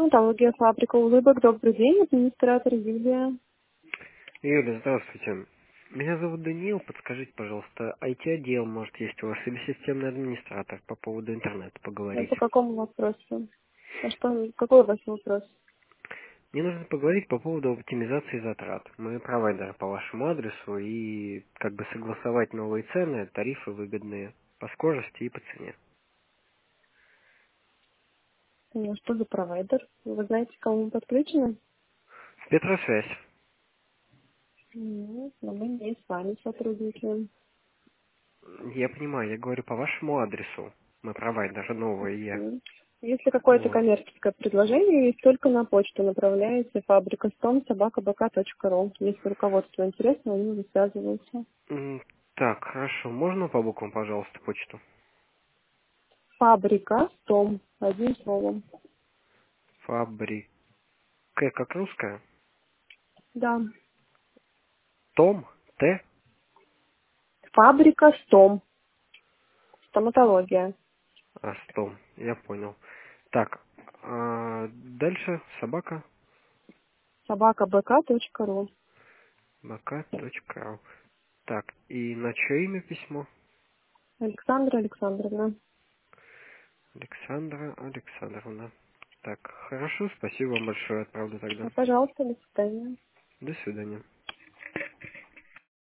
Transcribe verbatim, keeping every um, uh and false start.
Стоматология, фабрика улыбок. Добрый день, администратор Юлия. Юля, здравствуйте. Меня зовут Даниил. Подскажите, пожалуйста, ай ти-отдел, может, есть у вас, или системный администратор по поводу интернета А поговорить? по какому вопросу? А что, какой у вас вопрос? Мне нужно поговорить по поводу оптимизации затрат. Мы провайдеры по вашему адресу и как бы согласовать новые цены, тарифы выгодные по скорости и по цене. Ну, что за провайдер? Вы знаете, к кому вы подключены? Петросвязь. Ну, но мы не с вами сотрудничаем. Я понимаю, я говорю по вашему адресу. Мы провайдеры новые. М. Если какое-то Вот. коммерческое предложение, есть только на почту направляете фабрика стом собака бэ ка точка ру. Если руководство интересно, они уже связываются. М, Так, хорошо. Можно по буквам, пожалуйста, почту? Фабрика стом, одним словом. Фабрика, как русская? Да. Том, Т, Фабрика стом, стоматология. а, Том, я понял. Так, а дальше собака, собака бэ ка точка ру. бк.ру. Так, и на чье имя письмо? Александра Александровна. Александра Александровна. Так, хорошо, спасибо вам большое, отправлю тогда. Пожалуйста, до свидания. До свидания.